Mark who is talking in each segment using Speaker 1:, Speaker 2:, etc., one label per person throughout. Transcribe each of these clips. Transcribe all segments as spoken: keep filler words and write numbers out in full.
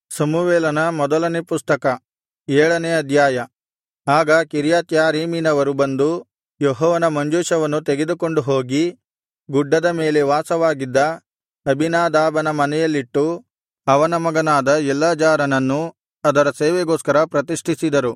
Speaker 1: ಸಮುವೇಲನ ಮೊದಲನೇ ಪುಸ್ತಕ ಏಳನೇ ಅಧ್ಯಾಯ. ಆಗ ಕಿರ್ಯತ್ಯಾರೀಮಿನವರು ಬಂದು ಯೆಹೋವನ ಮಂಜೂಷವನ್ನು ತೆಗೆದುಕೊಂಡು ಹೋಗಿ ಗುಡ್ಡದ ಮೇಲೆ ವಾಸವಾಗಿದ್ದ ಅಬೀನಾದಾಬನ ಮನೆಯಲ್ಲಿಟ್ಟು, ಅವನ ಮಗನಾದ ಎಲ್ಲಾಜಾರನನ್ನು ಅದರ ಸೇವೆಗೋಸ್ಕರ ಪ್ರತಿಷ್ಠಿಸಿದರು.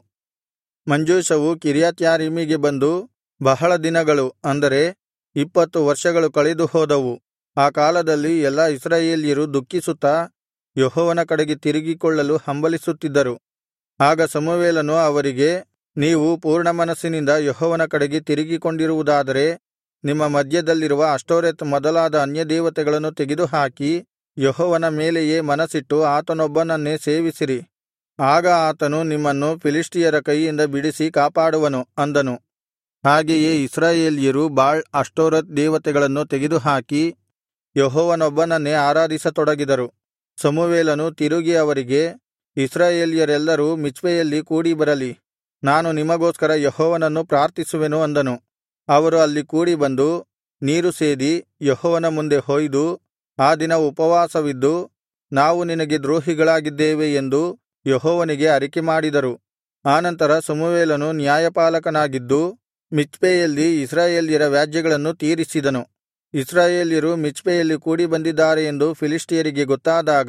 Speaker 1: ಮಂಜೂಷವು ಕಿರ್ಯತ್ಯಾರೀಮಿಗೆ ಬಂದು ಬಹಳ ದಿನಗಳು, ಅಂದರೆ ಇಪ್ಪತ್ತು ವರ್ಷಗಳು ಕಳೆದು ಹೋದವು. ಆ ಕಾಲದಲ್ಲಿ ಎಲ್ಲಾ ಇಸ್ರಾಯೇಲ್ಯರು ದುಃಖಿಸುತ್ತಾ ಯೆಹೋವನ ಕಡೆಗೆ ತಿರುಗಿಕೊಳ್ಳಲು ಹಂಬಲಿಸುತ್ತಿದ್ದರು. ಆಗ ಸಮುವೇಲನು ಅವರಿಗೆ, ನೀವು ಪೂರ್ಣಮನಸ್ಸಿನಿಂದ ಯೆಹೋವನ ಕಡೆಗೆ ತಿರುಗಿಕೊಂಡಿರುವುದಾದರೆ ನಿಮ್ಮ ಮಧ್ಯದಲ್ಲಿರುವ ಅಷ್ಟೋರೆತ್ ಮೊದಲಾದ ಅನ್ಯದೇವತೆಗಳನ್ನು ತೆಗೆದುಹಾಕಿ ಯೆಹೋವನ ಮೇಲೆಯೇ ಮನಸ್ಸಿಟ್ಟು ಆತನೊಬ್ಬನನ್ನೇ ಸೇವಿಸಿರಿ. ಆಗ ಆತನು ನಿಮ್ಮನ್ನು ಫಿಲಿಷ್ಟಿಯರ ಕೈಯಿಂದ ಬಿಡಿಸಿ ಕಾಪಾಡುವನು ಅಂದನು. ಹಾಗೆಯೇ ಇಸ್ರಾಯೇಲ್ಯರು ಬಾಳ್ ಅಷ್ಟೋರೆತ್ ದೇವತೆಗಳನ್ನು ತೆಗೆದುಹಾಕಿ ಯೆಹೋವನೊಬ್ಬನನ್ನೇ ಆರಾಧಿಸತೊಡಗಿದರು. ಸಮುವೇಲನು ತಿರುಗಿ ಅವರಿಗೆ, ಇಸ್ರಾಯೇಲ್ಯರೆಲ್ಲರೂ ಮಿಚ್ಪೆಯಲ್ಲಿ ಕೂಡಿಬರಲಿ, ನಾನು ನಿಮಗೋಸ್ಕರ ಯೆಹೋವನನ್ನು ಪ್ರಾರ್ಥಿಸುವೆನು ಅಂದನು. ಅವರು ಅಲ್ಲಿ ಕೂಡಿಬಂದು ನೀರು ಸೇದಿ ಯೆಹೋವನ ಮುಂದೆ ಹೊಯ್ದು ಆ ದಿನ ಉಪವಾಸವಿದ್ದು, ನಾವು ನಿನಗೆ ದ್ರೋಹಿಗಳಾಗಿದ್ದೇವೆ ಎಂದು ಯೆಹೋವನಿಗೆ ಅರಿಕೆಮಾಡಿದರು. ಆನಂತರ ಸಮುವೇಲನು ನ್ಯಾಯಪಾಲಕನಾಗಿದ್ದು ಮಿಚ್ಪೆಯಲ್ಲಿ ಇಸ್ರಾಯೇಲ್ಯರ ವ್ಯಾಜ್ಯಗಳನ್ನು ತೀರಿಸಿದನು. ಇಸ್ರಾಯೇಲ್ಯರು ಮಿಚ್ಪೆಯಲ್ಲಿ ಕೂಡಿಬಂದಿದ್ದಾರೆ ಎಂದು ಫಿಲಿಷ್ಟಿಯರಿಗೆ ಗೊತ್ತಾದಾಗ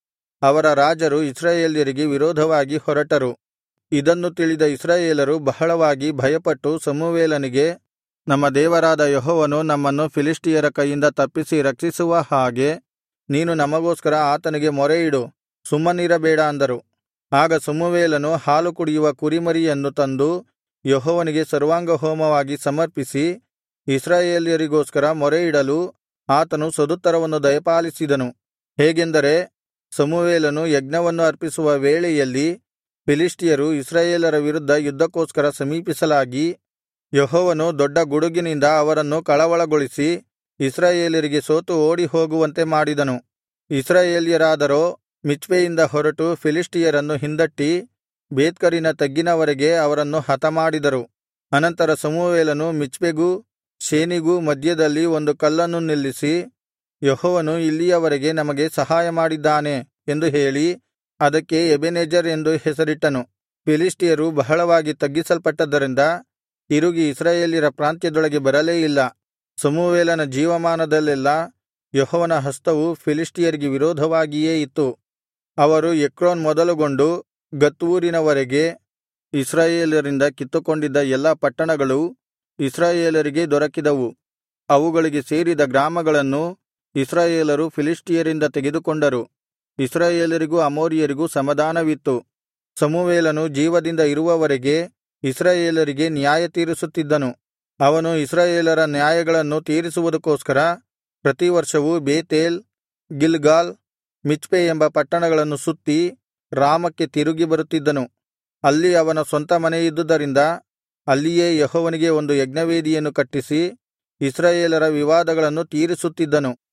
Speaker 1: ಅವರ ರಾಜರು ಇಸ್ರಾಯೇಲ್ಯರಿಗೆ ವಿರೋಧವಾಗಿ ಹೊರಟರು. ಇದನ್ನು ತಿಳಿದ ಇಸ್ರಾಯೇಲರು ಬಹಳವಾಗಿ ಭಯಪಟ್ಟು ಸಮುವೇಲನಿಗೆ, ನಮ್ಮ ದೇವರಾದ ಯೆಹೋವನು ನಮ್ಮನ್ನು ಫಿಲಿಷ್ಟಿಯರ ಕೈಯಿಂದ ತಪ್ಪಿಸಿ ರಕ್ಷಿಸುವ ಹಾಗೆ ನೀನು ನಮಗೋಸ್ಕರ ಆತನಿಗೆ ಮೊರೆಯಿಡು, ಸುಮ್ಮನಿರಬೇಡ ಅಂದರು. ಆಗ ಸಮುವೇಲನು ಹಾಲು ಕುಡಿಯುವ ಕುರಿಮರಿಯನ್ನು ತಂದು ಯೆಹೋವನಿಗೆ ಸರ್ವಾಂಗಹೋಮವಾಗಿ ಸಮರ್ಪಿಸಿ ಇಸ್ರಾಯೇಲ್ಯರಿಗೋಸ್ಕರ ಮೊರೆಯಿಡಲು ಆತನು ಸದುತ್ತರವನ್ನು ದಯಪಾಲಿಸಿದನು. ಹೇಗೆಂದರೆ, ಸಮುವೇಲನು ಯಜ್ಞವನ್ನು ಅರ್ಪಿಸುವ ವೇಳೆಯಲ್ಲಿ ಫಿಲಿಷ್ಟಿಯರು ಇಸ್ರಾಯೇಲರ ವಿರುದ್ಧ ಯುದ್ಧಕ್ಕೋಸ್ಕರ ಸಮೀಪಿಸಲಾಗಿ ಯೆಹೋವನು ದೊಡ್ಡ ಗುಡುಗಿನಿಂದ ಅವರನ್ನು ಕಳವಳಗೊಳಿಸಿ ಇಸ್ರಾಯೇಲರಿಗೆ ಸೋತು ಓಡಿಹೋಗುವಂತೆ ಮಾಡಿದನು. ಇಸ್ರಾಯೇಲ್ಯರಾದರೋ ಮಿಚ್ಪೆಯಿಂದ ಹೊರಟು ಫಿಲಿಷ್ಟಿಯರನ್ನು ಹಿಂದಟ್ಟಿ ಬೇತ್ಕರಿನ ತಗ್ಗಿನವರೆಗೆ ಅವರನ್ನು ಹತಮಾಡಿದರು. ಅನಂತರ ಸಮುವೇಲನು ಮಿಚ್ಪೆಗೂ ಶೇನಿಗೂ ಮಧ್ಯದಲ್ಲಿ ಒಂದು ಕಲ್ಲನ್ನು ನಿಲ್ಲಿಸಿ, ಯೆಹೋವನು ಇಲ್ಲಿಯವರೆಗೆ ನಮಗೆ ಸಹಾಯ ಮಾಡಿದ್ದಾನೆ ಎಂದು ಹೇಳಿ ಅದಕ್ಕೆ ಎಬೆನೆಜರ್ ಎಂದು ಹೆಸರಿಟ್ಟನು. ಫಿಲಿಷ್ಟಿಯರು ಬಹಳವಾಗಿ ತಗ್ಗಿಸಲ್ಪಟ್ಟದ್ದರಿಂದ ತಿರುಗಿ ಇಸ್ರಾಯೇಲ್ಯರ ಪ್ರಾಂತ್ಯದೊಳಗೆ ಬರಲೇ ಇಲ್ಲ. ಸಮುವೇಲನ ಜೀವಮಾನದಲ್ಲೆಲ್ಲಾ ಯೆಹೋವನ ಹಸ್ತವು ಫಿಲಿಷ್ಟಿಯರಿಗೆ ವಿರೋಧವಾಗಿಯೇ ಇತ್ತು. ಅವರು ಎಕ್ರೋನ್ ಮೊದಲುಗೊಂಡು ಗತ್ ಊರಿನವರೆಗೆ ಇಸ್ರಾಯೇಲರಿಂದ ಕಿತ್ತುಕೊಂಡಿದ್ದ ಎಲ್ಲಾ ಪಟ್ಟಣಗಳು ಇಸ್ರಾಯೇಲರಿಗೆ ದೊರಕಿದವು. ಅವುಗಳಿಗೆ ಸೇರಿದ ಗ್ರಾಮಗಳನ್ನು ಇಸ್ರಾಯೇಲರು ಫಿಲಿಷ್ಟಿಯರಿಂದ ತೆಗೆದುಕೊಂಡರು. ಇಸ್ರಾಯೇಲರಿಗೂ ಅಮೋರಿಯರಿಗೂ ಸಮಾಧಾನವಿತ್ತು. ಸಮುವೇಲನು ಜೀವದಿಂದ ಇರುವವರೆಗೆ ಇಸ್ರಾಯೇಲರಿಗೆ ನ್ಯಾಯ ತೀರಿಸುತ್ತಿದ್ದನು. ಅವನು ಇಸ್ರಾಯೇಲರ ನ್ಯಾಯಗಳನ್ನು ತೀರಿಸುವುದಕ್ಕೋಸ್ಕರ ಪ್ರತಿವರ್ಷವೂ ಬೇತೇಲ್, ಗಿಲ್ಗಾಲ್, ಮಿಚ್ಪೆ ಎಂಬ ಪಟ್ಟಣಗಳನ್ನು ಸುತ್ತಿ ರಾಮಕ್ಕೆ ತಿರುಗಿ ಬರುತ್ತಿದ್ದನು. ಅಲ್ಲಿ ಅವನ ಸ್ವಂತ ಮನೆಯಿದ್ದುದರಿಂದ ಅಲ್ಲಿಯೇ ಯೆಹೋವನಿಗೆ ಒಂದು ಯಜ್ಞವೇದಿಯನ್ನು ಕಟ್ಟಿಸಿ ಇಸ್ರಾಯೇಲರ ವಿವಾದಗಳನ್ನು ತೀರಿಸುತ್ತಿದ್ದನು.